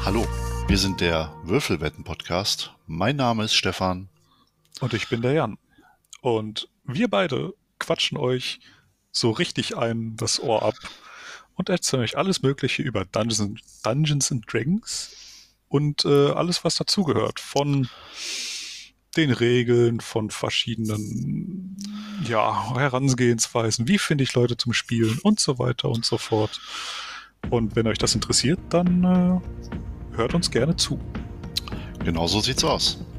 Hallo, wir sind der Würfelwetten-Podcast. Mein Name ist Stefan. Und ich bin der Jan. Und wir beide quatschen euch so richtig das Ohr ab und erzählen euch alles Mögliche über Dungeons and Dragons und alles, was dazugehört. Von den Regeln, von verschiedenen Herangehensweisen, wie finde ich Leute zum Spielen und so weiter und so fort. Und wenn euch das interessiert, dann hört uns gerne zu. Genau so sieht's aus.